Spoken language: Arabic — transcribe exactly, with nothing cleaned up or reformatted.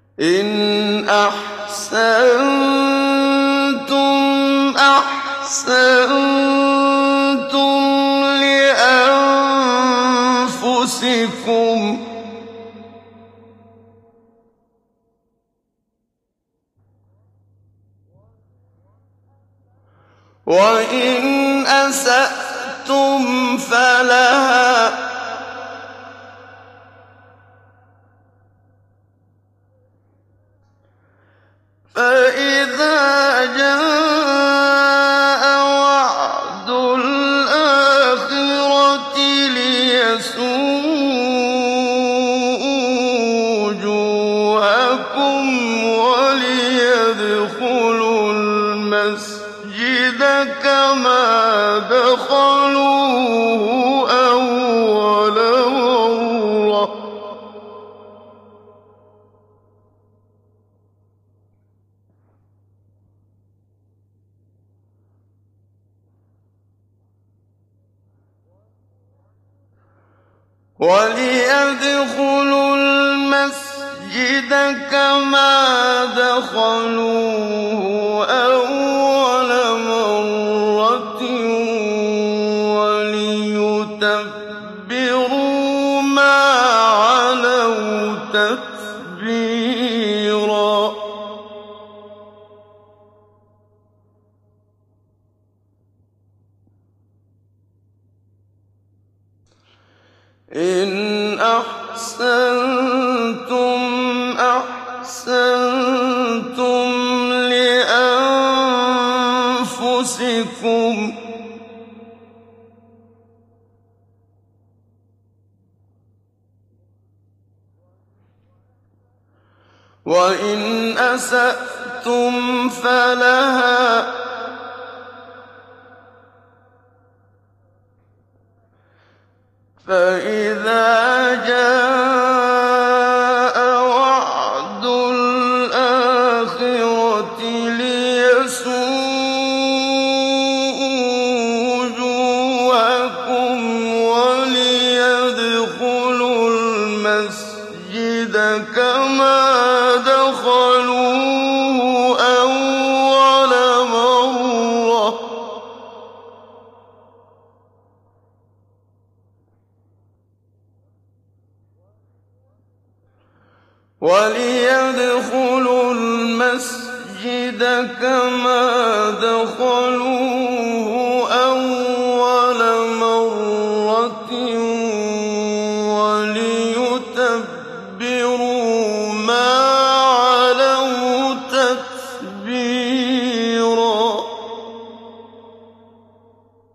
إن أحسنتم أحسنتم لأنفسكم وإن أسأتم فلها فإذا جاء وعد الآخرة ليسوءوا وجوهكم وليدخلوا المسجد كما دخلوه أول مرة وليدخلوا المسجد كما دخلوه أول مرة وليتبروا ما علوا تتبيرا إن أحسنتم أحسنتم لأنفسكم وإن أسأتم فلها فإذا جاء وعد الآخرة ليسوءوا وجوهكم وليدخلوا المسجد كما دخلوه أول مرة وليدخلوا المسجد كما دخلوه